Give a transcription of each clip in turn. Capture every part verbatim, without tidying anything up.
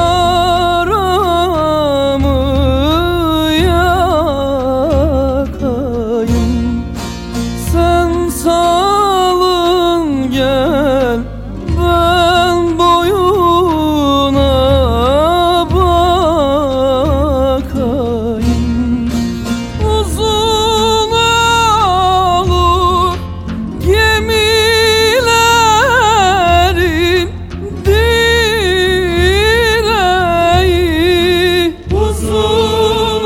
yaramı yakayım. Sen salın gel, ben boyuna bakayım. Uzun olur gemilerin direği, uzun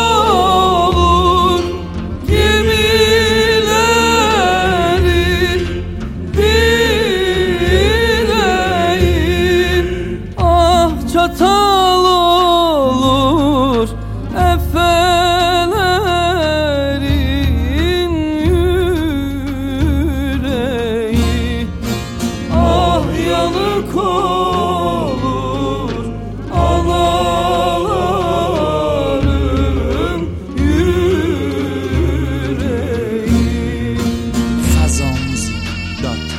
olur gemilerin direği. Ah çatal olur efelerin yüreği. Ah yanık olur anaların yüreği. fazon müzik nokta com.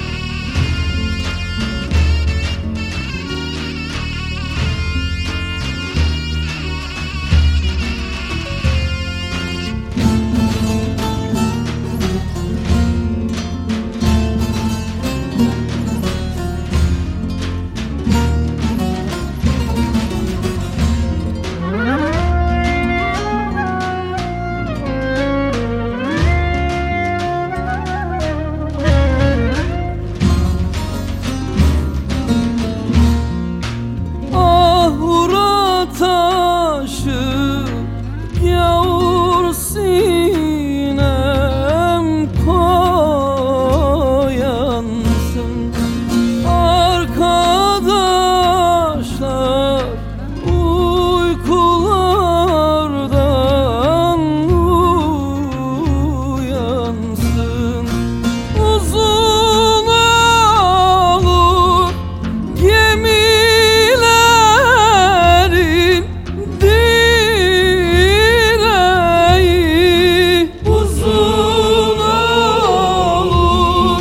Ahura taşı yavur sinem koyansın. Arkadaşlar uykulardan uyansın. Uzun olur gemilerin direği, uzun olur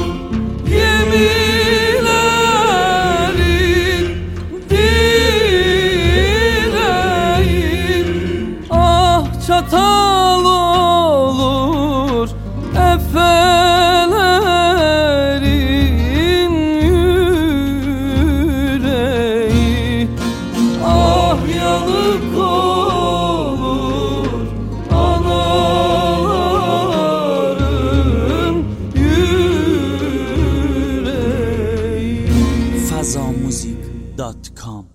gemilerin direği. Ah çatal olur efelerin yüreği. Ah yanık olur anaların yüreği. fazon müzik nokta com.